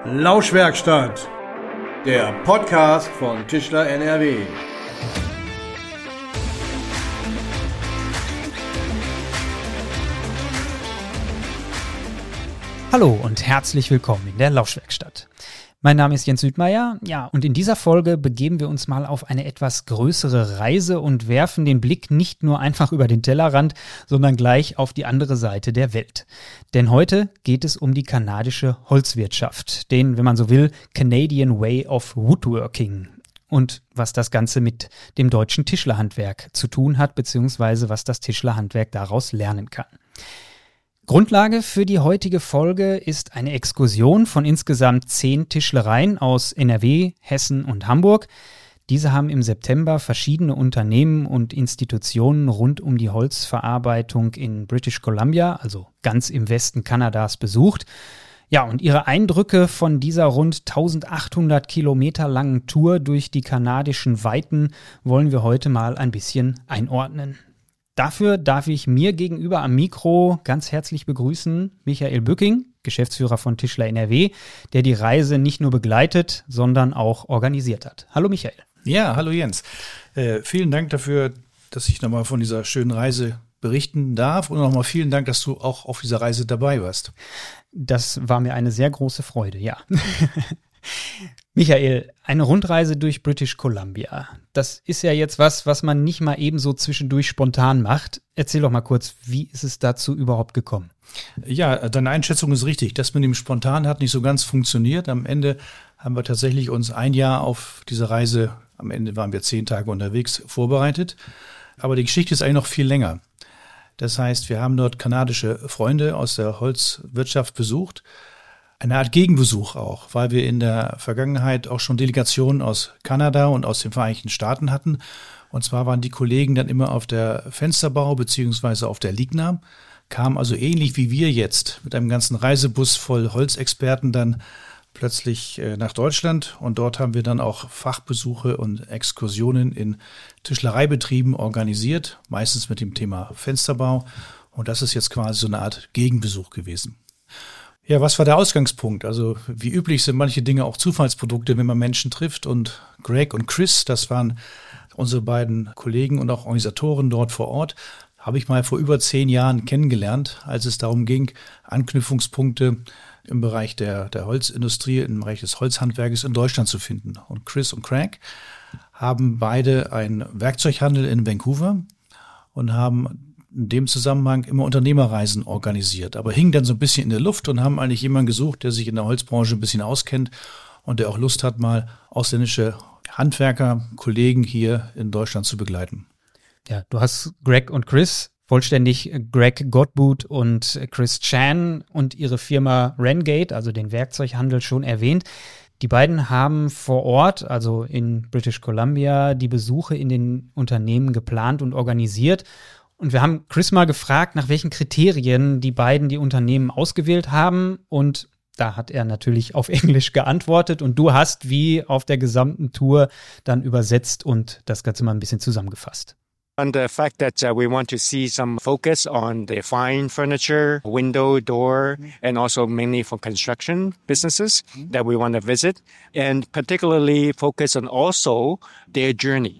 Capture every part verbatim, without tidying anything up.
Lauschwerkstatt, der Podcast von Tischler N R W. Hallo und herzlich willkommen in der Lauschwerkstatt. Mein Name ist Jens Südmeier, ja, und in dieser Folge begeben wir uns mal auf eine etwas größere Reise und werfen den Blick nicht nur einfach über den Tellerrand, sondern gleich auf die andere Seite der Welt. Denn heute geht es um die kanadische Holzwirtschaft, den, wenn man so will, Canadian Way of Woodworking. Und was das Ganze mit dem deutschen Tischlerhandwerk zu tun hat, beziehungsweise was das Tischlerhandwerk daraus lernen kann. Grundlage für die heutige Folge ist eine Exkursion von insgesamt zehn Tischlereien aus N R W, Hessen und Hamburg. Diese haben im September verschiedene Unternehmen und Institutionen rund um die Holzverarbeitung in British Columbia, also ganz im Westen Kanadas, besucht. Ja, und ihre Eindrücke von dieser rund eintausendachthundert Kilometer langen Tour durch die kanadischen Weiten wollen wir heute mal ein bisschen einordnen. Dafür darf ich mir gegenüber am Mikro ganz herzlich begrüßen Michael Bücking, Geschäftsführer von Tischler N R W, der die Reise nicht nur begleitet, sondern auch organisiert hat. Hallo Michael. Ja, hallo Jens. Äh, vielen Dank dafür, dass ich nochmal von dieser schönen Reise berichten darf und nochmal vielen Dank, dass du auch auf dieser Reise dabei warst. Das war mir eine sehr große Freude, ja. Michael, eine Rundreise durch British Columbia. Das ist ja jetzt was, was man nicht mal eben so zwischendurch spontan macht. Erzähl doch mal kurz, wie ist es dazu überhaupt gekommen? Ja, deine Einschätzung ist richtig. Das mit dem Spontan hat nicht so ganz funktioniert. Am Ende haben wir tatsächlich uns ein Jahr auf diese Reise, am Ende waren wir zehn Tage unterwegs, vorbereitet. Aber die Geschichte ist eigentlich noch viel länger. Das heißt, wir haben dort kanadische Freunde aus der Holzwirtschaft besucht. Eine Art Gegenbesuch auch, weil wir in der Vergangenheit auch schon Delegationen aus Kanada und aus den Vereinigten Staaten hatten. Und zwar waren die Kollegen dann immer auf der Fensterbau beziehungsweise auf der Ligna, kamen also ähnlich wie wir jetzt mit einem ganzen Reisebus voll Holzexperten dann plötzlich nach Deutschland. Und dort haben wir dann auch Fachbesuche und Exkursionen in Tischlereibetrieben organisiert, meistens mit dem Thema Fensterbau. Und das ist jetzt quasi so eine Art Gegenbesuch gewesen. Ja, was war der Ausgangspunkt? Also wie üblich sind manche Dinge auch Zufallsprodukte, wenn man Menschen trifft. Und Greg und Chris, das waren unsere beiden Kollegen und auch Organisatoren dort vor Ort, habe ich mal vor über zehn Jahren kennengelernt, als es darum ging, Anknüpfungspunkte im Bereich der, der Holzindustrie, im Bereich des Holzhandwerkes in Deutschland zu finden. Und Chris und Craig haben beide einen Werkzeughandel in Vancouver und haben in dem Zusammenhang immer Unternehmerreisen organisiert, aber hingen dann so ein bisschen in der Luft und haben eigentlich jemanden gesucht, der sich in der Holzbranche ein bisschen auskennt und der auch Lust hat, mal ausländische Handwerker, Kollegen hier in Deutschland zu begleiten. Ja, du hast Greg und Chris, vollständig Greg Godbout und Chris Chan und ihre Firma Rengate, also den Werkzeughandel, schon erwähnt. Die beiden haben vor Ort, also in British Columbia, die Besuche in den Unternehmen geplant und organisiert. Und wir haben Chris mal gefragt, nach welchen Kriterien die beiden die Unternehmen ausgewählt haben. Und da hat er natürlich auf Englisch geantwortet. Und du hast wie auf der gesamten Tour dann übersetzt und das Ganze mal ein bisschen zusammengefasst. And the fact that uh, we want to see some focus on the fine furniture, window, door, and also mainly for construction businesses that we want to visit. And particularly focus on also their journey.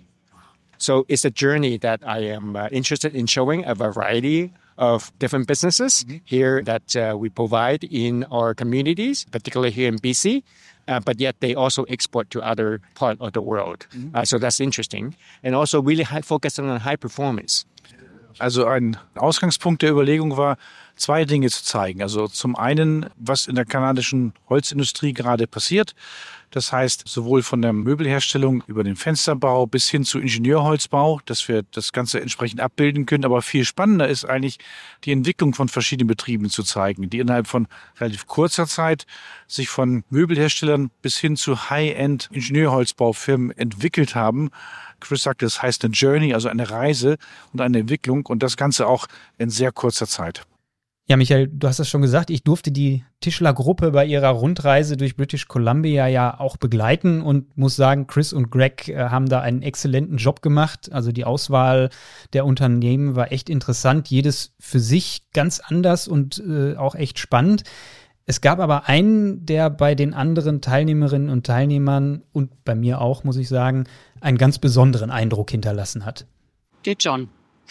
So it's a journey that I am uh, interested in showing a variety of different businesses mm-hmm. here that uh, we provide in our communities, particularly here in B C, uh, but yet they also export to other parts of the world. Mm-hmm. Uh, so that's interesting. And also really high focus on high performance. Also ein Ausgangspunkt der Überlegung war, zwei Dinge zu zeigen. Also zum einen, was in der kanadischen Holzindustrie gerade passiert. Das heißt, sowohl von der Möbelherstellung über den Fensterbau bis hin zu Ingenieurholzbau, dass wir das Ganze entsprechend abbilden können. Aber viel spannender ist eigentlich, die Entwicklung von verschiedenen Betrieben zu zeigen, die innerhalb von relativ kurzer Zeit sich von Möbelherstellern bis hin zu High-End Ingenieurholzbaufirmen entwickelt haben. Chris sagte, das heißt eine Journey, also eine Reise und eine Entwicklung und das Ganze auch in sehr kurzer Zeit. Ja, Michael, du hast es schon gesagt, ich durfte die Tischlergruppe bei ihrer Rundreise durch British Columbia ja auch begleiten und muss sagen, Chris und Greg äh, haben da einen exzellenten Job gemacht. Also die Auswahl der Unternehmen war echt interessant, jedes für sich ganz anders und äh, auch echt spannend. Es gab aber einen, der bei den anderen Teilnehmerinnen und Teilnehmern und bei mir auch, muss ich sagen, einen ganz besonderen Eindruck hinterlassen hat. Der John.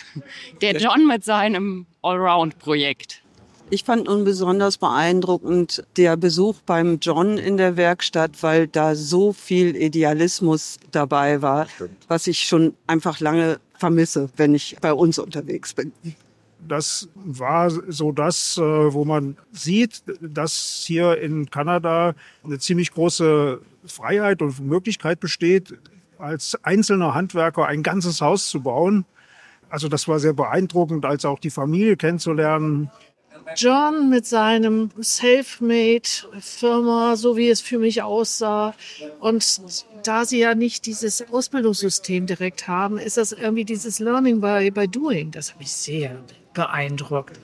Der John mit seinem Allround-Projekt. Ich fand nun besonders beeindruckend der Besuch beim John in der Werkstatt, weil da so viel Idealismus dabei war, was ich schon einfach lange vermisse, wenn ich bei uns unterwegs bin. Das war so das, wo man sieht, dass hier in Kanada eine ziemlich große Freiheit und Möglichkeit besteht, als einzelner Handwerker ein ganzes Haus zu bauen. Also das war sehr beeindruckend, als auch die Familie kennenzulernen. John mit seinem Selfmade-Firma, so wie es für mich aussah. Und da sie ja nicht dieses Ausbildungssystem direkt haben, ist das irgendwie dieses Learning by, by Doing. Das hat mich sehr beeindruckt.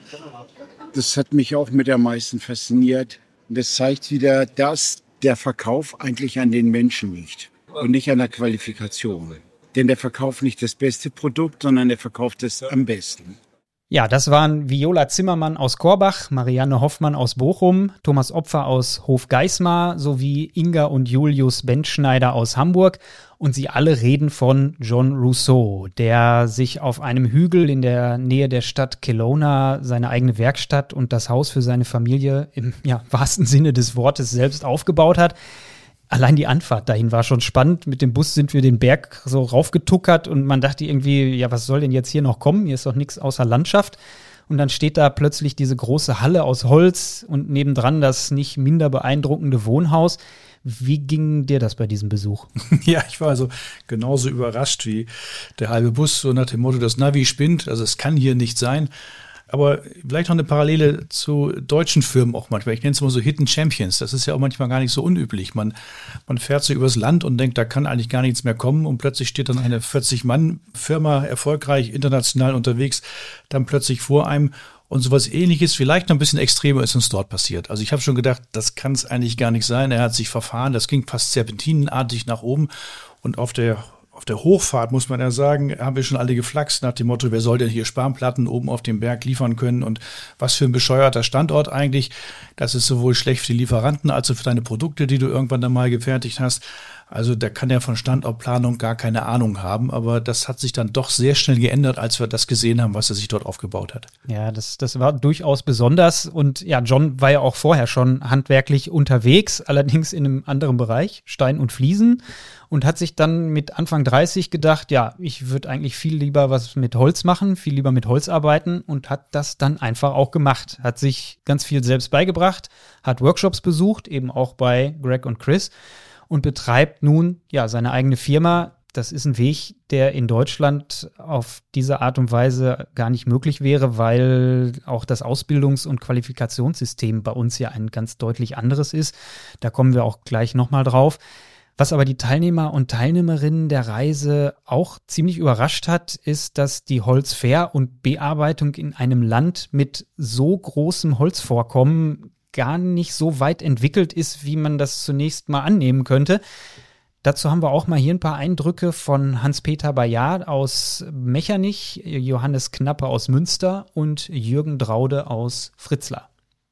Das hat mich auch mit am meisten fasziniert. Das zeigt wieder, dass der Verkauf eigentlich an den Menschen liegt und nicht an der Qualifikation. Denn der verkauft nicht das beste Produkt, sondern der verkauft es am besten. Ja, das waren Viola Zimmermann aus Korbach, Marianne Hoffmann aus Bochum, Thomas Opfer aus Hofgeismar sowie Inga und Julius Bentschneider aus Hamburg. Und sie alle reden von John Rousseau, der sich auf einem Hügel in der Nähe der Stadt Kelowna seine eigene Werkstatt und das Haus für seine Familie im ja, wahrsten Sinne des Wortes selbst aufgebaut hat. Allein die Anfahrt dahin war schon spannend. Mit dem Bus sind wir den Berg so raufgetuckert und man dachte irgendwie, ja, was soll denn jetzt hier noch kommen? Hier ist doch nichts außer Landschaft. Und dann steht da plötzlich diese große Halle aus Holz und nebendran das nicht minder beeindruckende Wohnhaus. Wie ging dir das bei diesem Besuch? Ja, ich war also genauso überrascht wie der halbe Bus, so nach dem Motto, das Navi spinnt, also es kann hier nicht sein. Aber vielleicht noch eine Parallele zu deutschen Firmen auch manchmal. Ich nenne es mal so Hidden Champions. Das ist ja auch manchmal gar nicht so unüblich. Man, man fährt so übers Land und denkt, da kann eigentlich gar nichts mehr kommen. Und plötzlich steht dann eine vierzig-Mann-Firma, erfolgreich, international unterwegs, dann plötzlich vor einem. Und sowas Ähnliches, vielleicht noch ein bisschen extremer, ist uns dort passiert. Also ich habe schon gedacht, das kann es eigentlich gar nicht sein. Er hat sich verfahren. Das ging fast serpentinenartig nach oben. Und auf der Auf der Hochfahrt, muss man ja sagen, haben wir schon alle geflaxt nach dem Motto, wer soll denn hier Spanplatten oben auf dem Berg liefern können und was für ein bescheuerter Standort eigentlich. Das ist sowohl schlecht für die Lieferanten als auch für deine Produkte, die du irgendwann dann mal gefertigt hast. Also da kann er von Standortplanung gar keine Ahnung haben, aber das hat sich dann doch sehr schnell geändert, als wir das gesehen haben, was er sich dort aufgebaut hat. Ja, das, das war durchaus besonders und ja, John war ja auch vorher schon handwerklich unterwegs, allerdings in einem anderen Bereich, Stein und Fliesen, und hat sich dann mit Anfang dreißig gedacht, ja, ich würde eigentlich viel lieber was mit Holz machen, viel lieber mit Holz arbeiten und hat das dann einfach auch gemacht, hat sich ganz viel selbst beigebracht, hat Workshops besucht, eben auch bei Greg und Chris, und betreibt nun ja seine eigene Firma. Das ist ein Weg, der in Deutschland auf diese Art und Weise gar nicht möglich wäre, weil auch das Ausbildungs- und Qualifikationssystem bei uns ja ein ganz deutlich anderes ist. Da kommen wir auch gleich nochmal drauf. Was aber die Teilnehmer und Teilnehmerinnen der Reise auch ziemlich überrascht hat, ist, dass die Holzfähr- und Bearbeitung in einem Land mit so großem Holzvorkommen gar nicht so weit entwickelt ist, wie man das zunächst mal annehmen könnte. Dazu haben wir auch mal hier ein paar Eindrücke von Hans-Peter Bayard aus Mechernich, Johannes Knappe aus Münster und Jürgen Draude aus Fritzlar.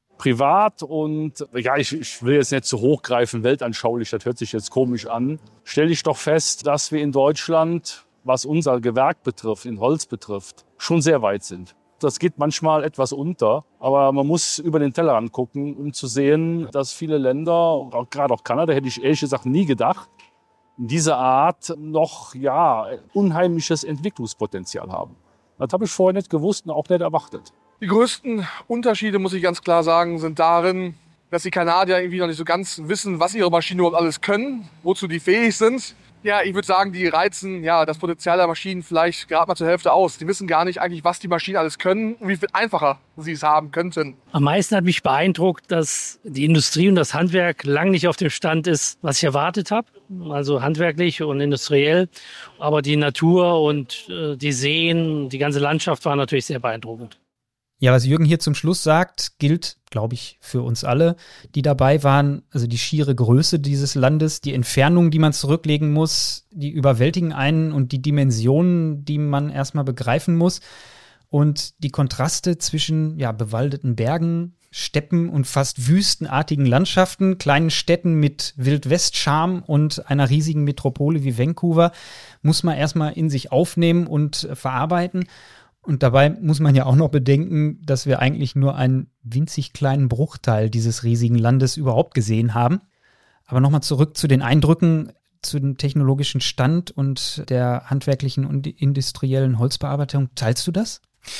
Privat und, ja, ich, ich will jetzt nicht zu hoch greifen, weltanschaulich, das hört sich jetzt komisch an, stelle ich doch fest, dass wir in Deutschland, was unser Gewerk betrifft, in Holz betrifft, schon sehr weit sind. Das geht manchmal etwas unter, aber man muss über den Tellerrand gucken, um zu sehen, dass viele Länder, auch gerade auch Kanada, hätte ich ehrlich gesagt nie gedacht, in dieser Art noch ja unheimliches Entwicklungspotenzial haben. Das habe ich vorher nicht gewusst und auch nicht erwartet. Die größten Unterschiede, muss ich ganz klar sagen, sind darin, dass die Kanadier irgendwie noch nicht so ganz wissen, was ihre Maschinen überhaupt alles können, wozu die fähig sind. Ja, ich würde sagen, die reizen ja das Potenzial der Maschinen vielleicht gerade mal zur Hälfte aus. Die wissen gar nicht eigentlich, was die Maschinen alles können und wie viel einfacher sie es haben könnten. Am meisten hat mich beeindruckt, dass die Industrie und das Handwerk lang nicht auf dem Stand ist, was ich erwartet habe. Also handwerklich und industriell. Aber die Natur und äh, die Seen, die ganze Landschaft war natürlich sehr beeindruckend. Ja, was Jürgen hier zum Schluss sagt, gilt, glaube ich, für uns alle, die dabei waren. Also die schiere Größe dieses Landes, die Entfernung, die man zurücklegen muss, die überwältigen einen und die Dimensionen, die man erstmal begreifen muss. Und die Kontraste zwischen ja, bewaldeten Bergen, Steppen- und fast wüstenartigen Landschaften, kleinen Städten mit Wildwest-Charme und einer riesigen Metropole wie Vancouver muss man erstmal in sich aufnehmen und verarbeiten. Und dabei muss man ja auch noch bedenken, dass wir eigentlich nur einen winzig kleinen Bruchteil dieses riesigen Landes überhaupt gesehen haben. Aber nochmal zurück zu den Eindrücken, zu dem technologischen Stand und der handwerklichen und industriellen Holzbearbeitung. Teilst du das?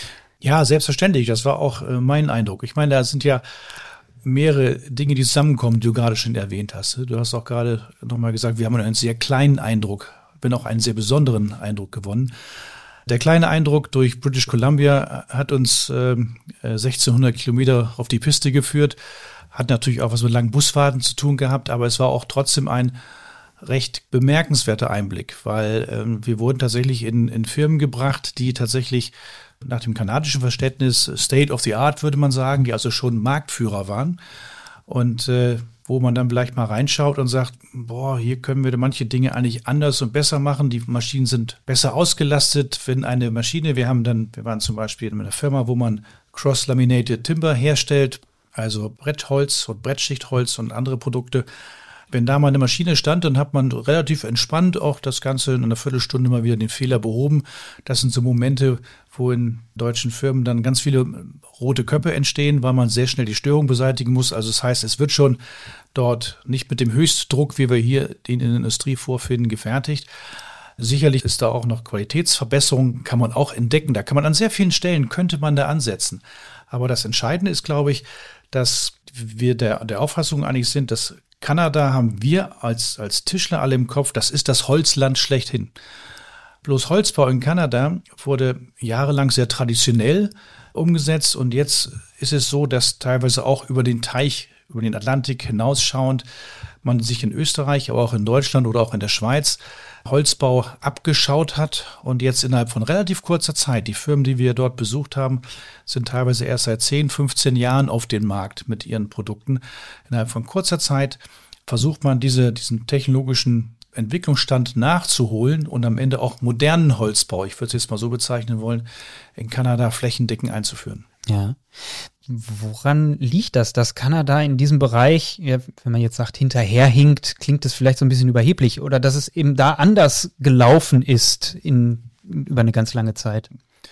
Ja, selbstverständlich. Das war auch äh, mein Eindruck. Ich meine, da sind ja mehrere Dinge, die zusammenkommen, die du gerade schon erwähnt hast. Du hast auch gerade nochmal gesagt, wir haben einen sehr kleinen Eindruck, wenn auch einen sehr besonderen Eindruck gewonnen. Der kleine Eindruck durch British Columbia hat uns äh, sechzehnhundert Kilometer auf die Piste geführt, hat natürlich auch was mit langen Busfahrten zu tun gehabt, aber es war auch trotzdem ein recht bemerkenswerter Einblick, weil ähm, wir wurden tatsächlich in, in Firmen gebracht, die tatsächlich nach dem kanadischen Verständnis State of the Art, würde man sagen, die also schon Marktführer waren und äh, wo man dann vielleicht mal reinschaut und sagt, boah, hier können wir manche Dinge eigentlich anders und besser machen. Die Maschinen sind besser ausgelastet. Wenn eine Maschine, wir haben dann, wir waren zum Beispiel in einer Firma, wo man Cross-Laminated Timber herstellt, also Brettholz und Brettschichtholz und andere Produkte. Wenn da mal eine Maschine stand, dann hat man relativ entspannt auch das Ganze in einer Viertelstunde mal wieder den Fehler behoben. Das sind so Momente, wo in deutschen Firmen dann ganz viele rote Köpfe entstehen, weil man sehr schnell die Störung beseitigen muss. Also das heißt, es wird schon dort nicht mit dem Höchstdruck, wie wir hier den in der Industrie vorfinden, gefertigt. Sicherlich ist da auch noch Qualitätsverbesserung, kann man auch entdecken. Da kann man an sehr vielen Stellen, könnte man da ansetzen. Aber das Entscheidende ist, glaube ich, dass wir der, der Auffassung eigentlich sind, dass Kanada haben wir als, als Tischler alle im Kopf, das ist das Holzland schlechthin. Bloß Holzbau in Kanada wurde jahrelang sehr traditionell umgesetzt und jetzt ist es so, dass teilweise auch über den Teich, über den Atlantik hinausschauend man sich in Österreich, aber auch in Deutschland oder auch in der Schweiz Holzbau abgeschaut hat und jetzt innerhalb von relativ kurzer Zeit, die Firmen, die wir dort besucht haben, sind teilweise erst seit zehn, fünfzehn Jahren auf den Markt mit ihren Produkten. Innerhalb von kurzer Zeit versucht man diese, diesen technologischen Entwicklungsstand nachzuholen und am Ende auch modernen Holzbau, ich würde es jetzt mal so bezeichnen wollen, in Kanada flächendeckend einzuführen. Ja. Woran liegt das, dass Kanada in diesem Bereich, ja, wenn man jetzt sagt, hinterherhinkt, klingt das vielleicht so ein bisschen überheblich, oder dass es eben da anders gelaufen ist in, über eine ganz lange Zeit?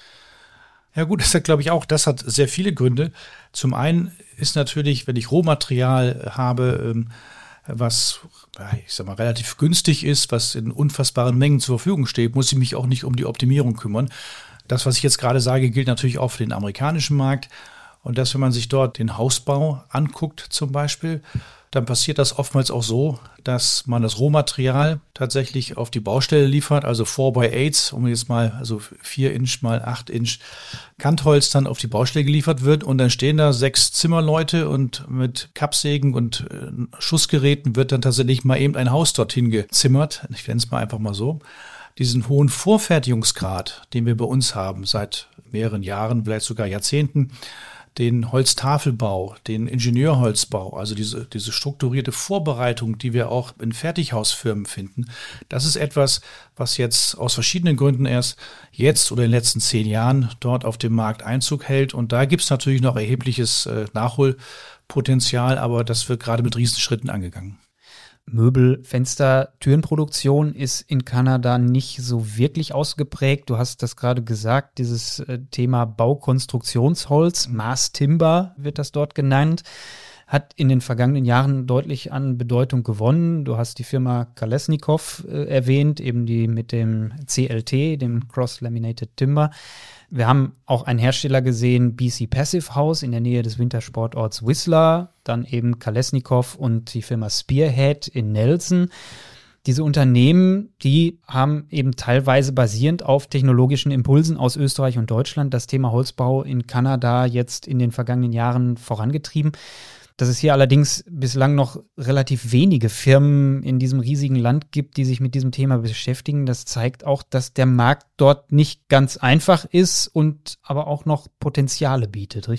Ja gut, das hat, glaube ich, auch, das hat sehr viele Gründe. Zum einen ist natürlich, wenn ich Rohmaterial habe, ähm, was, ich sag mal, relativ günstig ist, was in unfassbaren Mengen zur Verfügung steht, muss ich mich auch nicht um die Optimierung kümmern. Das, was ich jetzt gerade sage, gilt natürlich auch für den amerikanischen Markt. Und dass, wenn man sich dort den Hausbau anguckt zum Beispiel, dann passiert das oftmals auch so, dass man das Rohmaterial tatsächlich auf die Baustelle liefert, also vier by acht, um jetzt mal, also vier Inch mal acht Inch Kantholz dann auf die Baustelle geliefert wird und dann stehen da sechs Zimmerleute und mit Kappsägen und äh, Schussgeräten wird dann tatsächlich mal eben ein Haus dorthin gezimmert. Ich nenne es mal einfach mal so. Diesen hohen Vorfertigungsgrad, den wir bei uns haben, seit mehreren Jahren, vielleicht sogar Jahrzehnten, den Holztafelbau, den Ingenieurholzbau, also diese, diese strukturierte Vorbereitung, die wir auch in Fertighausfirmen finden, das ist etwas, was jetzt aus verschiedenen Gründen erst jetzt oder in den letzten zehn Jahren dort auf dem Markt Einzug hält. Und da gibt es natürlich noch erhebliches äh, Nachholpotenzial, aber das wird gerade mit Riesenschritten angegangen. Möbel-, Fenster-, Türenproduktion ist in Kanada nicht so wirklich ausgeprägt. Du hast das gerade gesagt, dieses äh, Thema Baukonstruktionsholz, Mass Timber wird das dort genannt, hat in den vergangenen Jahren deutlich an Bedeutung gewonnen. Du hast die Firma Kalesnikov äh, erwähnt, eben die mit dem C L T, dem Cross-Laminated Timber. Wir haben auch einen Hersteller gesehen, B C Passive House in der Nähe des Wintersportorts Whistler, dann eben Kalesnikov und die Firma Spearhead in Nelson. Diese Unternehmen, die haben eben teilweise basierend auf technologischen Impulsen aus Österreich und Deutschland das Thema Holzbau in Kanada jetzt in den vergangenen Jahren vorangetrieben. Dass es hier allerdings bislang noch relativ wenige Firmen in diesem riesigen Land gibt, die sich mit diesem Thema beschäftigen, das zeigt auch, dass der Markt dort nicht ganz einfach ist und aber auch noch Potenziale bietet, richtig?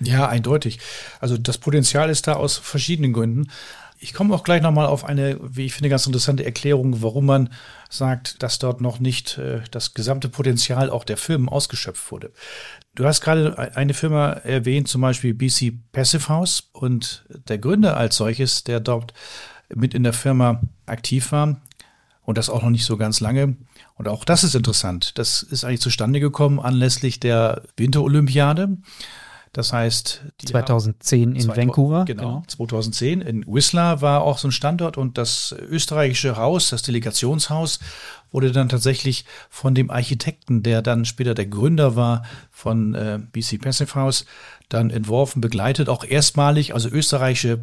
Ja, eindeutig. Also das Potenzial ist da aus verschiedenen Gründen. Ich komme auch gleich nochmal auf eine, wie ich finde, ganz interessante Erklärung, warum man sagt, dass dort noch nicht äh, das gesamte Potenzial auch der Firmen ausgeschöpft wurde. Du hast gerade eine Firma erwähnt, zum Beispiel B C Passive House, und der Gründer als solches, der dort mit in der Firma aktiv war und das auch noch nicht so ganz lange. Und auch das ist interessant. Das ist eigentlich zustande gekommen anlässlich der Winterolympiade. Das heißt, die zweitausendzehn in zweitausend, Vancouver. Genau, genau, zweitausendzehn in Whistler war auch so ein Standort, und das österreichische Haus, das Delegationshaus, wurde dann tatsächlich von dem Architekten, der dann später der Gründer war von äh, B C Passive House, dann entworfen, begleitet, auch erstmalig, also österreichische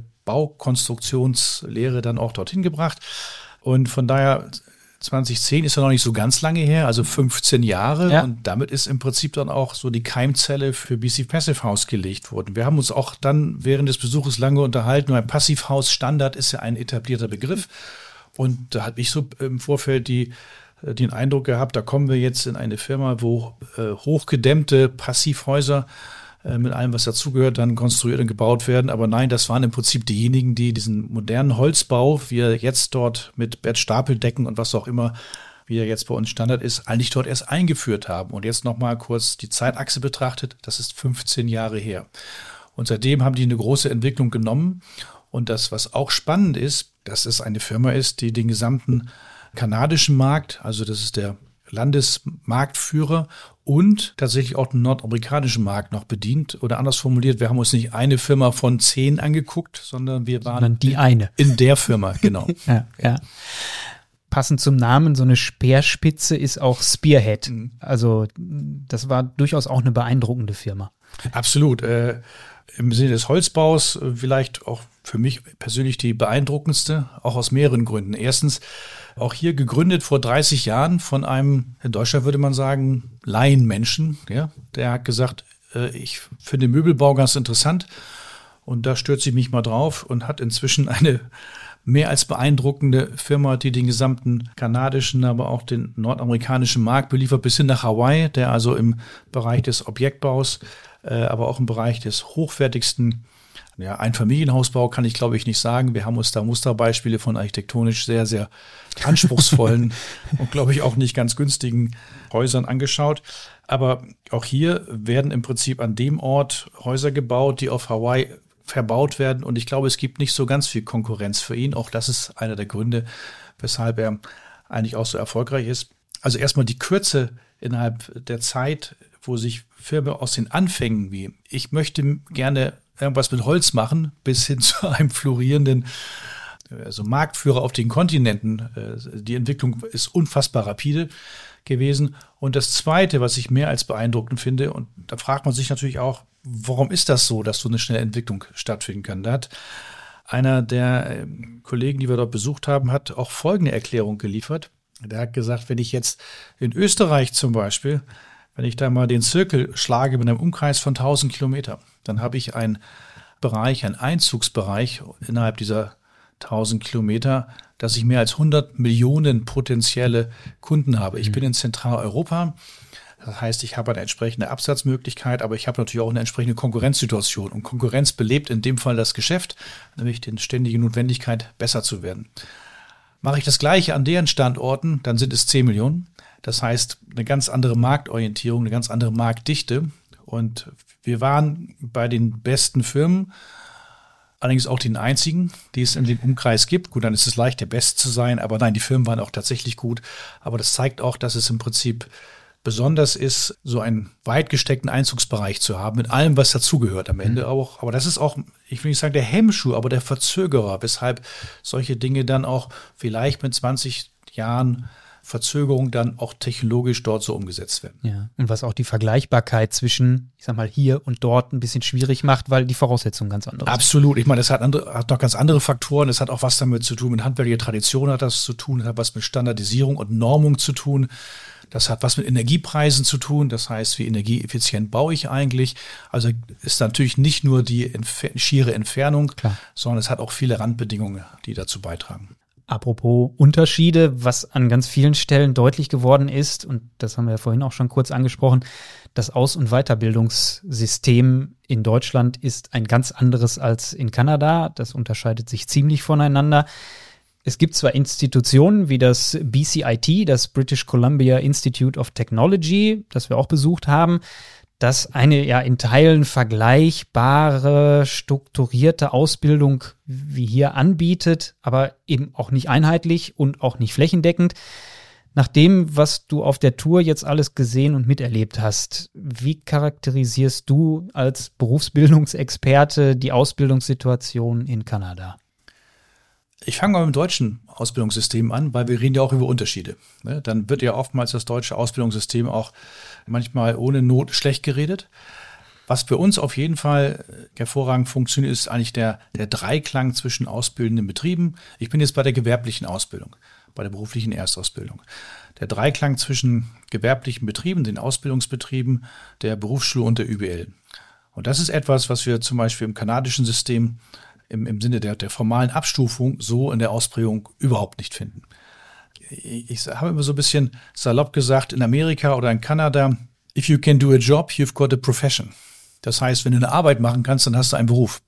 Baukonstruktionslehre dann auch dorthin gebracht. Und von daher zweitausendzehn ist ja noch nicht so ganz lange her, also fünfzehn Jahre. Ja. Und damit ist im Prinzip dann auch so die Keimzelle für B C Passive House gelegt worden. Wir haben uns auch dann während des Besuches lange unterhalten. Ein Passivhaus-Standard ist ja ein etablierter Begriff. Und da habe ich so im Vorfeld die, den Eindruck gehabt, da kommen wir jetzt in eine Firma, wo äh, hochgedämmte Passivhäuser mit allem, was dazugehört, dann konstruiert und gebaut werden. Aber nein, das waren im Prinzip diejenigen, die diesen modernen Holzbau, wie er jetzt dort mit Bettstapeldecken und was auch immer, wie er jetzt bei uns Standard ist, eigentlich dort erst eingeführt haben. Und jetzt nochmal kurz die Zeitachse betrachtet, das ist fünfzehn Jahre her. Und seitdem haben die eine große Entwicklung genommen. Und das, was auch spannend ist, dass es eine Firma ist, die den gesamten kanadischen Markt, also das ist der Landesmarktführer, und tatsächlich auch den nordamerikanischen Markt noch bedient. Oder anders formuliert, wir haben uns nicht eine Firma von zehn angeguckt, sondern wir waren sondern die eine. In der Firma, genau. ja, ja. Passend zum Namen, so eine Speerspitze ist auch Spearhead. Mhm. Also das war durchaus auch eine beeindruckende Firma. Absolut. Äh, im Sinne des Holzbaus äh, vielleicht auch für mich persönlich die beeindruckendste, auch aus mehreren Gründen. Erstens, auch hier gegründet vor dreißig Jahren von einem, in Deutschland würde man sagen, Laienmenschen. Ja? Der hat gesagt, äh, ich finde Möbelbau ganz interessant, und da stürze ich mich mal drauf, und hat inzwischen eine mehr als beeindruckende Firma, die den gesamten kanadischen, aber auch den nordamerikanischen Markt beliefert, bis hin nach Hawaii, der also im Bereich des Objektbaus, äh, aber auch im Bereich des hochwertigsten, ja, Einfamilienhausbau kann ich, glaube ich, nicht sagen. Wir haben uns da Musterbeispiele von architektonisch sehr, sehr anspruchsvollen und, glaube ich, auch nicht ganz günstigen Häusern angeschaut. Aber auch hier werden im Prinzip an dem Ort Häuser gebaut, die auf Hawaii verbaut werden. Und ich glaube, es gibt nicht so ganz viel Konkurrenz für ihn. Auch das ist einer der Gründe, weshalb er eigentlich auch so erfolgreich ist. Also erstmal die Kürze innerhalb der Zeit, wo sich Firmen aus den Anfängen, wie ich möchte gerne irgendwas mit Holz machen, bis hin zu einem florierenden also Marktführer auf den Kontinenten. Die Entwicklung ist unfassbar rapide gewesen. Und das Zweite, was ich mehr als beeindruckend finde, und da fragt man sich natürlich auch, warum ist das so, dass so eine schnelle Entwicklung stattfinden kann? Da hat einer der Kollegen, die wir dort besucht haben, hat auch folgende Erklärung geliefert. Der hat gesagt, wenn ich jetzt in Österreich zum Beispiel, wenn ich da mal den Zirkel schlage mit einem Umkreis von tausend Kilometer, dann habe ich einen Bereich, einen Einzugsbereich innerhalb dieser tausend Kilometer, dass ich mehr als hundert Millionen potenzielle Kunden habe. Ich bin in Zentraleuropa. Das heißt, ich habe eine entsprechende Absatzmöglichkeit, aber ich habe natürlich auch eine entsprechende Konkurrenzsituation. Und Konkurrenz belebt in dem Fall das Geschäft, nämlich die ständige Notwendigkeit, besser zu werden. Mache ich das Gleiche an deren Standorten, dann sind es zehn Millionen. Das heißt, eine ganz andere Marktorientierung, eine ganz andere Marktdichte. Und wir waren bei den besten Firmen, allerdings auch den einzigen, die es in dem Umkreis gibt. Gut, dann ist es leicht, der Beste zu sein, aber nein, die Firmen waren auch tatsächlich gut. Aber das zeigt auch, dass es im Prinzip besonders ist, so einen weit gesteckten Einzugsbereich zu haben, mit allem, was dazugehört am Ende auch. Aber das ist auch, ich will nicht sagen der Hemmschuh, aber der Verzögerer, weshalb solche Dinge dann auch vielleicht mit zwanzig Jahren Verzögerung dann auch technologisch dort so umgesetzt werden. Ja, und was auch die Vergleichbarkeit zwischen, ich sag mal, hier und dort ein bisschen schwierig macht, weil die Voraussetzungen ganz andere sind. Absolut. Ich meine, das hat, andere, hat noch ganz andere Faktoren. Das hat auch was damit zu tun, mit handwerklicher Tradition hat das zu tun, das hat was mit Standardisierung und Normung zu tun. Das hat was mit Energiepreisen zu tun. Das heißt, wie energieeffizient baue ich eigentlich? Also ist natürlich nicht nur die Entfer- schiere Entfernung, Klar. sondern es hat auch viele Randbedingungen, die dazu beitragen. Apropos Unterschiede, was an ganz vielen Stellen deutlich geworden ist, und das haben wir ja vorhin auch schon kurz angesprochen, das Aus- und Weiterbildungssystem in Deutschland ist ein ganz anderes als in Kanada. Das unterscheidet sich ziemlich voneinander. Es gibt zwar Institutionen wie das B C I T, das British Columbia Institute of Technology, das wir auch besucht haben, das eine ja in Teilen vergleichbare, strukturierte Ausbildung wie hier anbietet, aber eben auch nicht einheitlich und auch nicht flächendeckend. Nach dem, was du auf der Tour jetzt alles gesehen und miterlebt hast, wie charakterisierst du als Berufsbildungsexperte die Ausbildungssituation in Kanada? Ich fange mal mit dem deutschen Ausbildungssystem an, weil wir reden ja auch über Unterschiede. Dann wird ja oftmals das deutsche Ausbildungssystem auch manchmal ohne Not schlecht geredet. Was für uns auf jeden Fall hervorragend funktioniert, ist eigentlich der, der Dreiklang zwischen ausbildenden Betrieben. Ich bin jetzt bei der gewerblichen Ausbildung, bei der beruflichen Erstausbildung. Der Dreiklang zwischen gewerblichen Betrieben, den Ausbildungsbetrieben, der Berufsschule und der Ü B L. Und das ist etwas, was wir zum Beispiel im kanadischen System im, im Sinne der, der formalen Abstufung so in der Ausprägung überhaupt nicht finden. Ich, ich habe immer so ein bisschen salopp gesagt, in Amerika oder in Kanada, if you can do a job, you've got a profession. Das heißt, wenn du eine Arbeit machen kannst, dann hast du einen Beruf.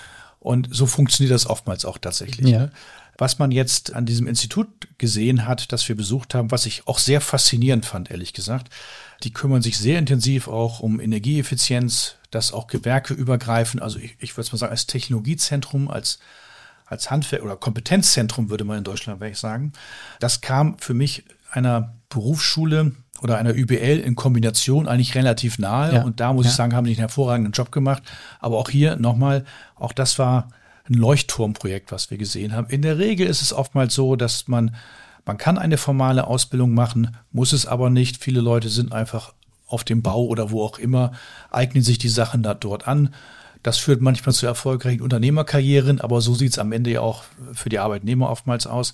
Und so funktioniert das oftmals auch tatsächlich. Ja. Was man jetzt an diesem Institut gesehen hat, das wir besucht haben, was ich auch sehr faszinierend fand, ehrlich gesagt, die kümmern sich sehr intensiv auch um Energieeffizienz, das auch gewerkeübergreifend, also ich, ich würde es mal sagen, als Technologiezentrum, als, als Handwerk- oder Kompetenzzentrum würde man in Deutschland vielleicht sagen. Das kam für mich einer Berufsschule oder einer Ü B L in Kombination eigentlich relativ nahe. Ja. Und da muss ja. ich sagen, haben die einen hervorragenden Job gemacht. Aber auch hier nochmal, auch das war ein Leuchtturmprojekt, was wir gesehen haben. In der Regel ist es oftmals so, dass man, man kann eine formale Ausbildung machen, muss es aber nicht. Viele Leute sind einfach auf dem Bau oder wo auch immer, eignen sich die Sachen da dort an. Das führt manchmal zu erfolgreichen Unternehmerkarrieren, aber so sieht es am Ende ja auch für die Arbeitnehmer oftmals aus.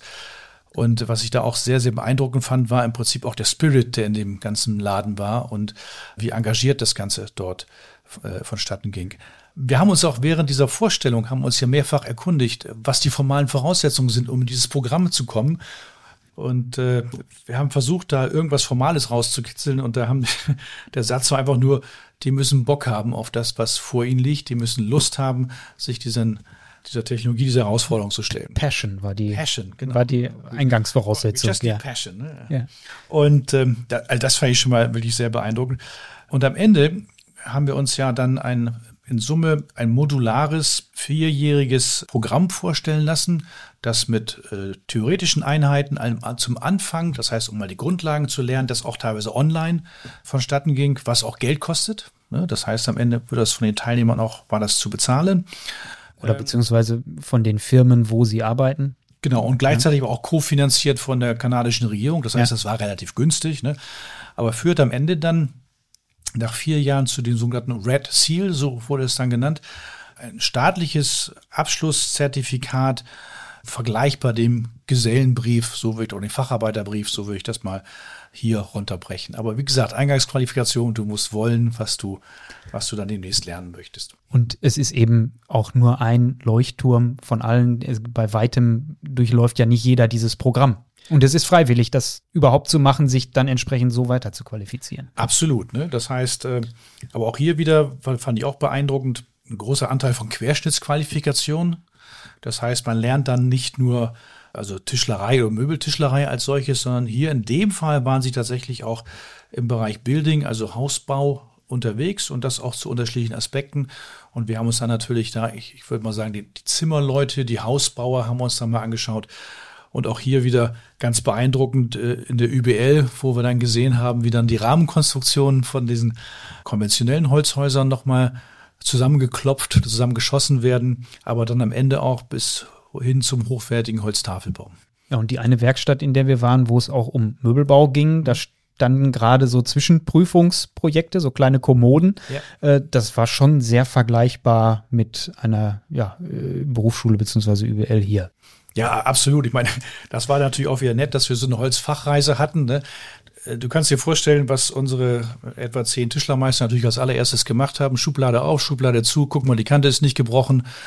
Und was ich da auch sehr, sehr beeindruckend fand, war im Prinzip auch der Spirit, der in dem ganzen Laden war und wie engagiert das Ganze dort äh, vonstatten ging. Wir haben uns auch während dieser Vorstellung, haben uns ja mehrfach erkundigt, was die formalen Voraussetzungen sind, um in dieses Programm zu kommen. Und äh, wir haben versucht, da irgendwas Formales rauszukitzeln. Und da haben der Satz war einfach nur, die müssen Bock haben auf das, was vor ihnen liegt. Die müssen Lust haben, sich diesen, dieser Technologie, dieser Herausforderung zu stellen. Passion war die, Passion, genau. war die Eingangsvoraussetzung. Just ja. Passion. Ne? Ja. Und ähm, da, also das fand ich schon mal wirklich sehr beeindruckend. Und am Ende haben wir uns ja dann ein in Summe ein modulares, vierjähriges Programm vorstellen lassen, das mit äh, theoretischen Einheiten allem, zum Anfang, das heißt, um mal die Grundlagen zu lernen, das auch teilweise online vonstatten ging, was auch Geld kostet. Ne? Das heißt, am Ende wird das von den Teilnehmern auch, war das zu bezahlen. Oder beziehungsweise von den Firmen, wo sie arbeiten. Genau, und gleichzeitig ja. auch kofinanziert von der kanadischen Regierung. Das heißt, ja. das war relativ günstig, ne? Aber führt am Ende dann nach vier Jahren zu dem sogenannten Red Seal, so wurde es dann genannt, ein staatliches Abschlusszertifikat, vergleichbar dem Gesellenbrief, so würde ich, oder dem Facharbeiterbrief, so würde ich das mal hier runterbrechen. Aber wie gesagt, Eingangsqualifikation, du musst wollen, was du, was du dann demnächst lernen möchtest. Und es ist eben auch nur ein Leuchtturm von allen. Bei weitem durchläuft ja nicht jeder dieses Programm. Und es ist freiwillig, das überhaupt zu machen, sich dann entsprechend so weiter zu qualifizieren. Absolut, ne? Das heißt, äh, aber auch hier wieder, fand ich auch beeindruckend, ein großer Anteil von Querschnittsqualifikation. Das heißt, man lernt dann nicht nur also Tischlerei oder Möbeltischlerei als solches, sondern hier in dem Fall waren sie tatsächlich auch im Bereich Building, also Hausbau unterwegs und das auch zu unterschiedlichen Aspekten. Und wir haben uns dann natürlich da, ich, ich würde mal sagen, die, die Zimmerleute, die Hausbauer haben wir uns dann mal angeschaut. Und auch hier wieder ganz beeindruckend äh, in der Ü B L, wo wir dann gesehen haben, wie dann die Rahmenkonstruktionen von diesen konventionellen Holzhäusern nochmal zusammengeklopft, zusammengeschossen werden, aber dann am Ende auch bis hin zum hochwertigen Holztafelbau. Ja, und die eine Werkstatt, in der wir waren, wo es auch um Möbelbau ging, da standen gerade so Zwischenprüfungsprojekte, so kleine Kommoden. Ja. Äh, das war schon sehr vergleichbar mit einer ja, äh, Berufsschule bzw. Ü B L hier. Ja, absolut. Ich meine, das war natürlich auch wieder nett, dass wir so eine Holzfachreise hatten. Ne? Du kannst dir vorstellen, was unsere etwa zehn Tischlermeister natürlich als allererstes gemacht haben. Schublade auf, Schublade zu. Guck mal, die Kante ist nicht gebrochen.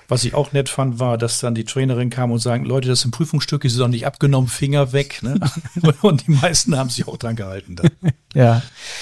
Was ich auch nett fand, war, dass dann die Trainerin kam und sagte, Leute, das sind Prüfungsstücke, sie sind doch nicht abgenommen, Finger weg. Ne? Und die meisten haben sich auch dran gehalten. Dann. Ja.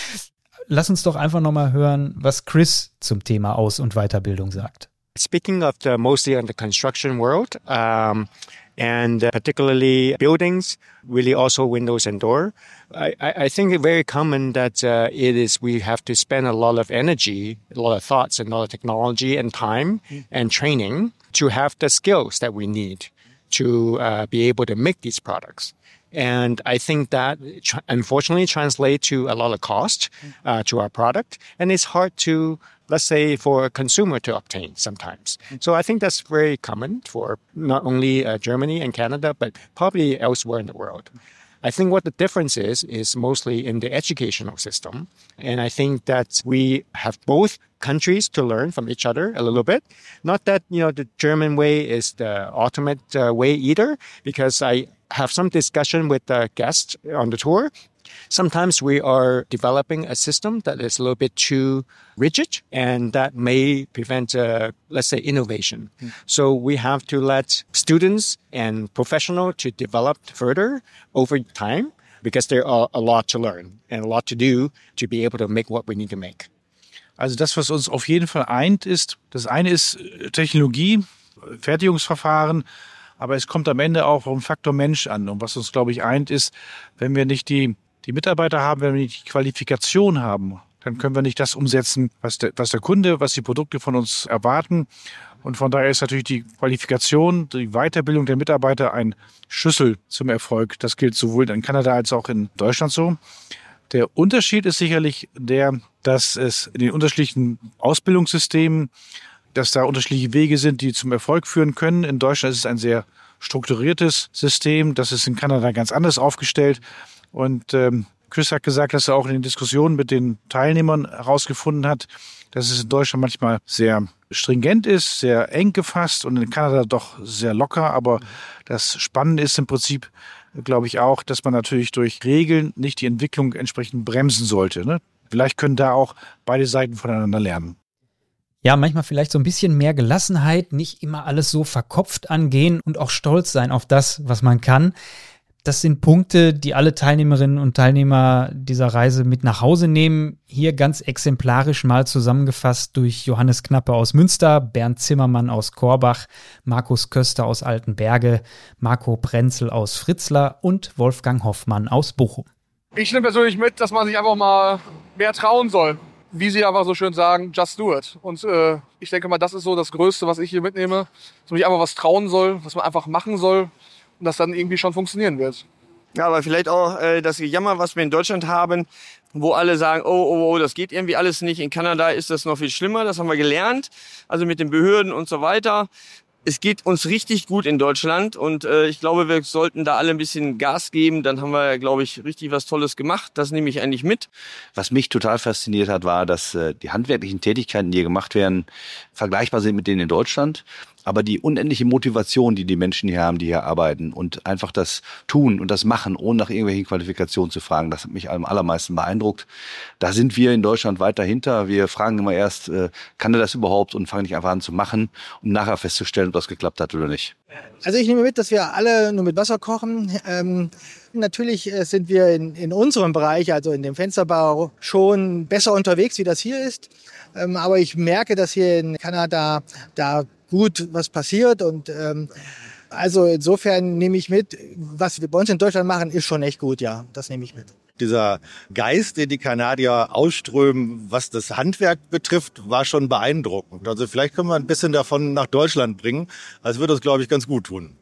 Lass uns doch einfach nochmal hören, was Chris zum Thema Aus- und Weiterbildung sagt. Speaking of the mostly on the construction world, um, and uh, particularly buildings, really also windows and door, I, I think it's very common that uh, it is we have to spend a lot of energy, a lot of thoughts, and a lot of technology and time and training to have the skills that we need to uh, be able to make these products. And I think that tr- unfortunately translates to a lot of cost uh, to our product. And it's hard to, let's say, for a consumer to obtain sometimes. So I think that's very common for not only uh, Germany and Canada, but probably elsewhere in the world. I think what the difference is, is mostly in the educational system. And I think that we have both countries to learn from each other a little bit. Not that, you know, the German way is the ultimate uh, way either, because I have some discussion with the guests on the tour. Sometimes we are developing a system that is a little bit too rigid, and that may prevent, uh, let's say, innovation. Mm. So we have to let students and professionals to develop further over time, because there are a lot to learn and a lot to do to be able to make what we need to make. Also das, was uns auf jeden Fall eint, ist, das eine ist Technologie, Fertigungsverfahren, aber es kommt am Ende auch auf den Faktor Mensch an. Und was uns, glaube ich, eint, ist, wenn wir nicht die die Mitarbeiter haben, wenn wir nicht die Qualifikation haben, dann können wir nicht das umsetzen, was der, was der Kunde, was die Produkte von uns erwarten. Und von daher ist natürlich die Qualifikation, die Weiterbildung der Mitarbeiter ein Schlüssel zum Erfolg. Das gilt sowohl in Kanada als auch in Deutschland so. Der Unterschied ist sicherlich der, dass es in den unterschiedlichen Ausbildungssystemen, dass da unterschiedliche Wege sind, die zum Erfolg führen können. In Deutschland ist es ein sehr strukturiertes System. Das ist in Kanada ganz anders aufgestellt. Und ähm, Chris hat gesagt, dass er auch in den Diskussionen mit den Teilnehmern herausgefunden hat, dass es in Deutschland manchmal sehr stringent ist, sehr eng gefasst und in Kanada doch sehr locker. Aber das Spannende ist im Prinzip, glaube ich auch, dass man natürlich durch Regeln nicht die Entwicklung entsprechend bremsen sollte. Ne? Vielleicht können da auch beide Seiten voneinander lernen. Ja, manchmal vielleicht so ein bisschen mehr Gelassenheit, nicht immer alles so verkopft angehen und auch stolz sein auf das, was man kann. Das sind Punkte, die alle Teilnehmerinnen und Teilnehmer dieser Reise mit nach Hause nehmen. Hier ganz exemplarisch mal zusammengefasst durch Johannes Knappe aus Münster, Bernd Zimmermann aus Korbach, Markus Köster aus Altenberge, Marco Prenzel aus Fritzlar und Wolfgang Hoffmann aus Bochum. Ich nehme persönlich mit, dass man sich einfach mal mehr trauen soll. Wie sie einfach so schön sagen, just do it. Und äh, ich denke mal, das ist so das Größte, was ich hier mitnehme. Dass man sich einfach was trauen soll, was man einfach machen soll. Und das dann irgendwie schon funktionieren wird. Ja, aber vielleicht auch äh, das Gejammer, was wir in Deutschland haben, wo alle sagen, oh, oh, oh, das geht irgendwie alles nicht. In Kanada ist das noch viel schlimmer, das haben wir gelernt. Also mit den Behörden und so weiter. Es geht uns richtig gut in Deutschland und äh, ich glaube, wir sollten da alle ein bisschen Gas geben. Dann haben wir, glaube ich, richtig was Tolles gemacht. Das nehme ich eigentlich mit. Was mich total fasziniert hat, war, dass äh, die handwerklichen Tätigkeiten, die hier gemacht werden, vergleichbar sind mit denen in Deutschland. Aber die unendliche Motivation, die die Menschen hier haben, die hier arbeiten und einfach das Tun und das Machen, ohne nach irgendwelchen Qualifikationen zu fragen, das hat mich am allermeisten beeindruckt. Da sind wir in Deutschland weit dahinter. Wir fragen immer erst, äh, kann er das überhaupt und fangen nicht einfach an zu machen, um nachher festzustellen, ob das geklappt hat oder nicht. Also ich nehme mit, dass wir alle nur mit Wasser kochen. Ähm, natürlich sind wir in, in unserem Bereich, also in dem Fensterbau, schon besser unterwegs, wie das hier ist. Ähm, aber ich merke, dass hier in Kanada da gut was passiert und ähm, also insofern nehme ich mit, was wir bei uns in Deutschland machen, ist schon echt gut, ja, das nehme ich mit. Dieser Geist, den die Kanadier ausströmen, was das Handwerk betrifft, war schon beeindruckend. Also vielleicht können wir ein bisschen davon nach Deutschland bringen. Das wird uns, glaube ich, ganz gut tun.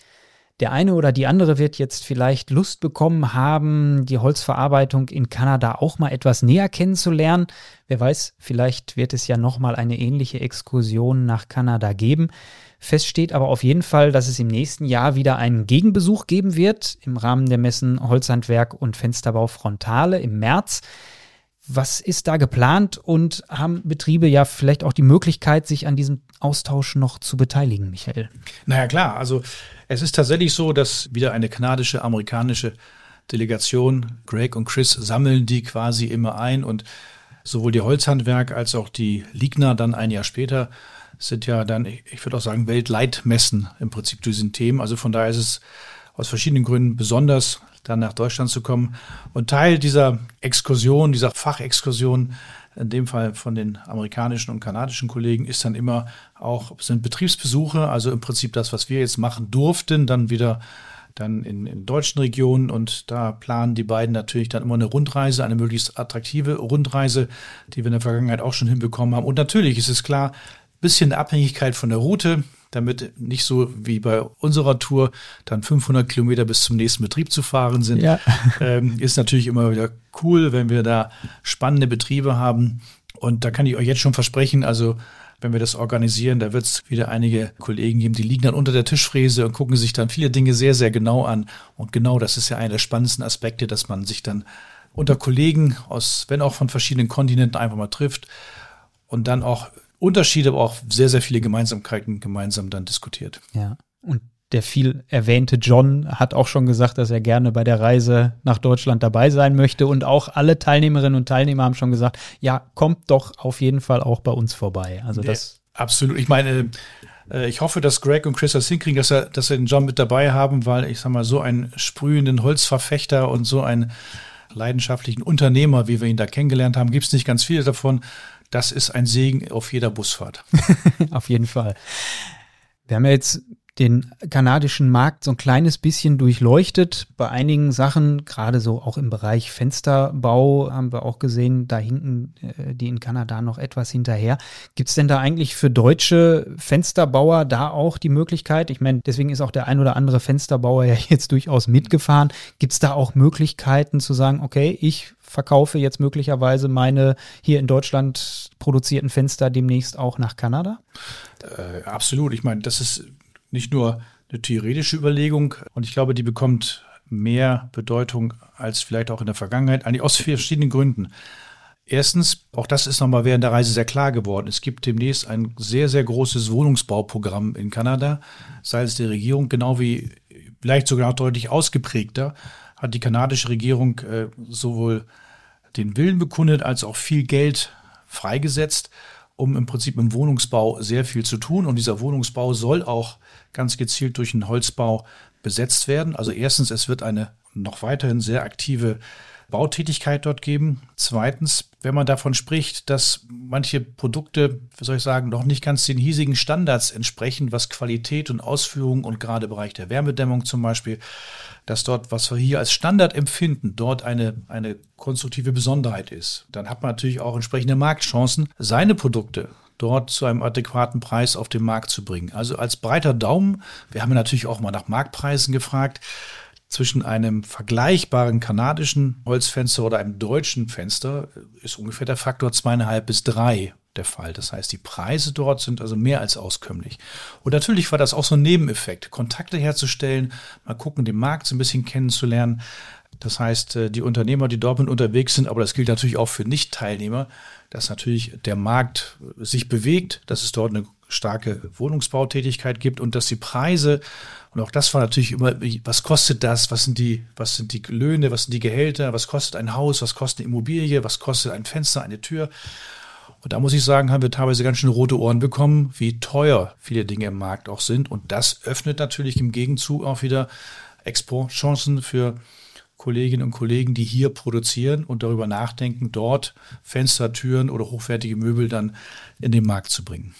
Der eine oder die andere wird jetzt vielleicht Lust bekommen haben, die Holzverarbeitung in Kanada auch mal etwas näher kennenzulernen. Wer weiß, vielleicht wird es ja nochmal eine ähnliche Exkursion nach Kanada geben. Fest steht aber auf jeden Fall, dass es im nächsten Jahr wieder einen Gegenbesuch geben wird im Rahmen der Messen Holzhandwerk und Fensterbau Frontale im März. Was ist da geplant und haben Betriebe ja vielleicht auch die Möglichkeit, sich an diesem Austausch noch zu beteiligen, Michael? Naja, klar. Also es ist tatsächlich so, dass wieder eine kanadische, amerikanische Delegation, Greg und Chris, sammeln die quasi immer ein und sowohl die Holzhandwerk als auch die Ligna dann ein Jahr später sind ja dann, ich würde auch sagen, Weltleitmessen im Prinzip zu diesen Themen. Also von daher ist es aus verschiedenen Gründen besonders, dann nach Deutschland zu kommen. Und Teil dieser Exkursion, dieser Fachexkursion, in dem Fall von den amerikanischen und kanadischen Kollegen, ist dann immer auch, sind Betriebsbesuche, also im Prinzip das, was wir jetzt machen durften, dann wieder dann in, in deutschen Regionen, und da planen die beiden natürlich dann immer eine Rundreise, eine möglichst attraktive Rundreise, die wir in der Vergangenheit auch schon hinbekommen haben. Und natürlich ist es klar, ein bisschen Abhängigkeit von der Route, damit nicht so wie bei unserer Tour dann fünfhundert Kilometer bis zum nächsten Betrieb zu fahren sind. Ja. Ähm, ist natürlich immer wieder cool, wenn wir da spannende Betriebe haben. Und da kann ich euch jetzt schon versprechen, also wenn wir das organisieren, da wird es wieder einige Kollegen geben, die liegen dann unter der Tischfräse und gucken sich dann viele Dinge sehr, sehr genau an. Und genau das ist ja einer der spannendsten Aspekte, dass man sich dann unter Kollegen aus, wenn auch von verschiedenen Kontinenten, einfach mal trifft und dann auch Unterschiede, aber auch sehr, sehr viele Gemeinsamkeiten gemeinsam dann diskutiert. Ja, und der viel erwähnte John hat auch schon gesagt, dass er gerne bei der Reise nach Deutschland dabei sein möchte, und auch alle Teilnehmerinnen und Teilnehmer haben schon gesagt, ja, kommt doch auf jeden Fall auch bei uns vorbei. Also das ja, absolut. Ich meine, ich hoffe, dass Greg und Chris das hinkriegen, dass er, dass sie den John mit dabei haben, weil ich sag mal, so einen sprühenden Holzverfechter und so einen leidenschaftlichen Unternehmer, wie wir ihn da kennengelernt haben, gibt es nicht ganz viele davon. Das ist ein Segen auf jeder Busfahrt. Auf jeden Fall. Wir haben ja jetzt den kanadischen Markt so ein kleines bisschen durchleuchtet. Bei einigen Sachen, gerade so auch im Bereich Fensterbau, haben wir auch gesehen, da hinken äh, die in Kanada noch etwas hinterher. Gibt es denn da eigentlich für deutsche Fensterbauer da auch die Möglichkeit? Ich meine, deswegen ist auch der ein oder andere Fensterbauer ja jetzt durchaus mitgefahren. Gibt es da auch Möglichkeiten zu sagen, okay, ich verkaufe jetzt möglicherweise meine hier in Deutschland produzierten Fenster demnächst auch nach Kanada? Äh, absolut. Ich meine, das ist nicht nur eine theoretische Überlegung, und ich glaube, die bekommt mehr Bedeutung als vielleicht auch in der Vergangenheit, eigentlich aus verschiedenen Gründen. Erstens, auch das ist nochmal während der Reise sehr klar geworden, es gibt demnächst ein sehr, sehr großes Wohnungsbauprogramm in Kanada, seitens der Regierung, genau wie vielleicht sogar noch deutlich ausgeprägter, hat die kanadische Regierung äh, sowohl den Willen bekundet als auch viel Geld freigesetzt, um im Prinzip im Wohnungsbau sehr viel zu tun. Und dieser Wohnungsbau soll auch ganz gezielt durch einen Holzbau besetzt werden. Also erstens, es wird eine noch weiterhin sehr aktive Bautätigkeit dort geben. Zweitens, wenn man davon spricht, dass manche Produkte, wie soll ich sagen, noch nicht ganz den hiesigen Standards entsprechen, was Qualität und Ausführung und gerade im Bereich der Wärmedämmung zum Beispiel, dass dort, was wir hier als Standard empfinden, dort eine, eine konstruktive Besonderheit ist. Dann hat man natürlich auch entsprechende Marktchancen, seine Produkte dort zu einem adäquaten Preis auf den Markt zu bringen. Also als breiter Daumen, wir haben natürlich auch mal nach Marktpreisen gefragt, zwischen einem vergleichbaren kanadischen Holzfenster oder einem deutschen Fenster ist ungefähr der Faktor zweieinhalb bis drei der Fall. Das heißt, die Preise dort sind also mehr als auskömmlich. Und natürlich war das auch so ein Nebeneffekt, Kontakte herzustellen, mal gucken, den Markt so ein bisschen kennenzulernen. Das heißt, die Unternehmer, die dort mit unterwegs sind, aber das gilt natürlich auch für Nicht-Teilnehmer, dass natürlich der Markt sich bewegt, dass es dort eine starke Wohnungsbautätigkeit gibt und dass die Preise, und auch das war natürlich immer, was kostet das, was sind die, was sind die Löhne, was sind die Gehälter, was kostet ein Haus, was kostet eine Immobilie, was kostet ein Fenster, eine Tür. Und da muss ich sagen, haben wir teilweise ganz schön rote Ohren bekommen, wie teuer viele Dinge im Markt auch sind. Und das öffnet natürlich im Gegenzug auch wieder Exportchancen für Kolleginnen und Kollegen, die hier produzieren und darüber nachdenken, dort Fenster, Türen oder hochwertige Möbel dann in den Markt zu bringen.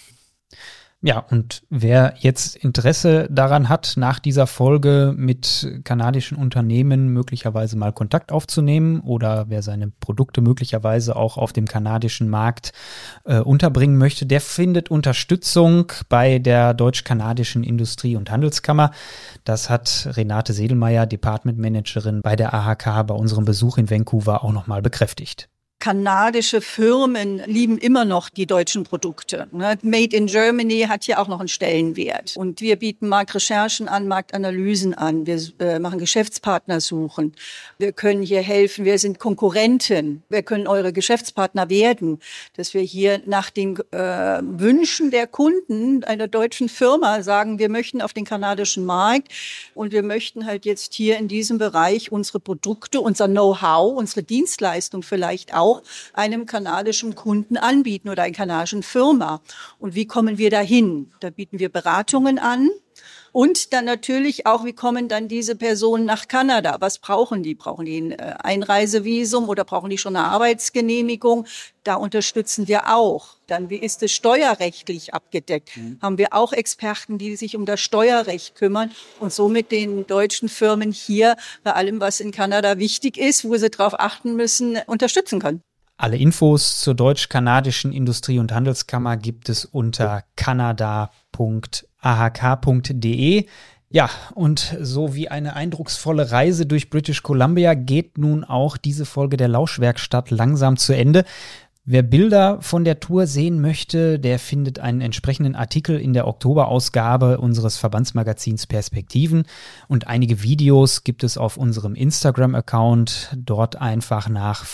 Ja, und wer jetzt Interesse daran hat, nach dieser Folge mit kanadischen Unternehmen möglicherweise mal Kontakt aufzunehmen oder wer seine Produkte möglicherweise auch auf dem kanadischen Markt äh, unterbringen möchte, der findet Unterstützung bei der Deutsch-Kanadischen Industrie- und Handelskammer. Das hat Renate Sedelmeier, Department Managerin bei der A H K, bei unserem Besuch in Vancouver auch nochmal bekräftigt. Kanadische Firmen lieben immer noch die deutschen Produkte. Made in Germany hat hier auch noch einen Stellenwert. Und wir bieten Marktrecherchen an, Marktanalysen an. Wir äh, machen Geschäftspartnersuchen. Wir können hier helfen. Wir sind Konkurrenten. Wir können eure Geschäftspartner werden. Dass wir hier nach den äh, Wünschen der Kunden einer deutschen Firma sagen, wir möchten auf den kanadischen Markt und wir möchten halt jetzt hier in diesem Bereich unsere Produkte, unser Know-how, unsere Dienstleistung vielleicht auch auch einem kanadischen Kunden anbieten oder einer kanadischen Firma. Und wie kommen wir dahin? Da bieten wir Beratungen an. Und dann natürlich auch, wie kommen dann diese Personen nach Kanada? Was brauchen die? Brauchen die ein Einreisevisum oder brauchen die schon eine Arbeitsgenehmigung? Da unterstützen wir auch. Dann, wie ist es steuerrechtlich abgedeckt? Mhm. Haben wir auch Experten, die sich um das Steuerrecht kümmern und somit den deutschen Firmen hier bei allem, was in Kanada wichtig ist, wo sie darauf achten müssen, unterstützen können. Alle Infos zur Deutsch-Kanadischen Industrie- und Handelskammer gibt es unter kanada punkt a h k punkt d e. Ja, und so wie eine eindrucksvolle Reise durch British Columbia geht nun auch diese Folge der Lauschwerkstatt langsam zu Ende. Wer Bilder von der Tour sehen möchte, der findet einen entsprechenden Artikel in der Oktoberausgabe unseres Verbandsmagazins Perspektiven und einige Videos gibt es auf unserem Instagram-Account. Dort einfach nach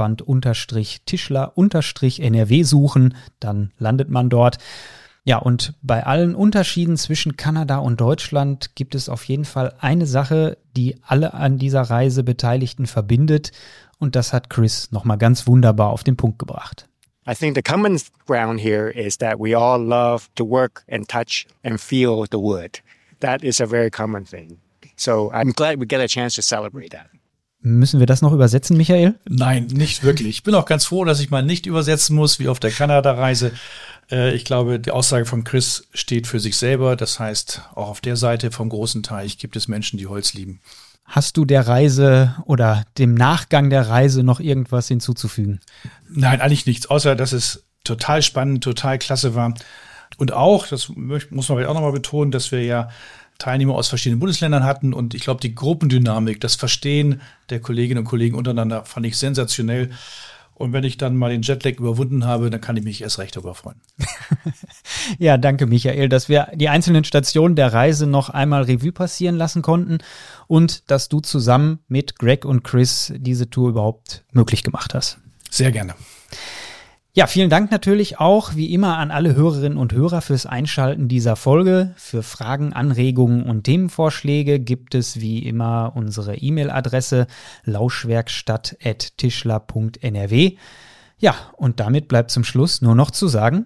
Fachverband-Tischler-N R W suchen, dann landet man dort. Ja, und bei allen Unterschieden zwischen Kanada und Deutschland gibt es auf jeden Fall eine Sache, die alle an dieser Reise Beteiligten verbindet. Und das hat Chris nochmal ganz wunderbar auf den Punkt gebracht. I think the common ground here is that we all love to work and touch and feel the wood. That is a very common thing. So I'm glad we get a chance to celebrate that. Müssen wir das noch übersetzen, Michael? Nein, nicht wirklich. Ich bin auch ganz froh, dass ich mal nicht übersetzen muss, wie auf der Kanada-Reise. Ich glaube, die Aussage von Chris steht für sich selber. Das heißt, auch auf der Seite vom großen Teich gibt es Menschen, die Holz lieben. Hast du der Reise oder dem Nachgang der Reise noch irgendwas hinzuzufügen? Nein, eigentlich nichts, außer dass es total spannend, total klasse war. Und auch, das muss man auch nochmal betonen, dass wir ja Teilnehmer aus verschiedenen Bundesländern hatten. Und ich glaube, die Gruppendynamik, das Verstehen der Kolleginnen und Kollegen untereinander fand ich sensationell. Und wenn ich dann mal den Jetlag überwunden habe, dann kann ich mich erst recht darüber freuen. Ja, danke Michael, dass wir die einzelnen Stationen der Reise noch einmal Revue passieren lassen konnten und dass du zusammen mit Greg und Chris diese Tour überhaupt möglich gemacht hast. Sehr gerne. Ja, vielen Dank natürlich auch wie immer an alle Hörerinnen und Hörer fürs Einschalten dieser Folge. Für Fragen, Anregungen und Themenvorschläge gibt es wie immer unsere E-Mail-Adresse lauschwerkstatt at tischler punkt n r w. Ja, und damit bleibt zum Schluss nur noch zu sagen: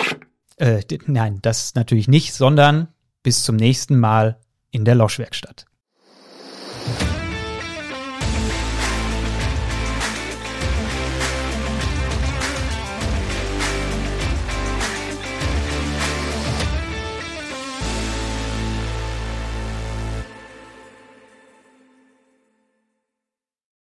Äh, nein, das natürlich nicht, sondern bis zum nächsten Mal in der Lauschwerkstatt.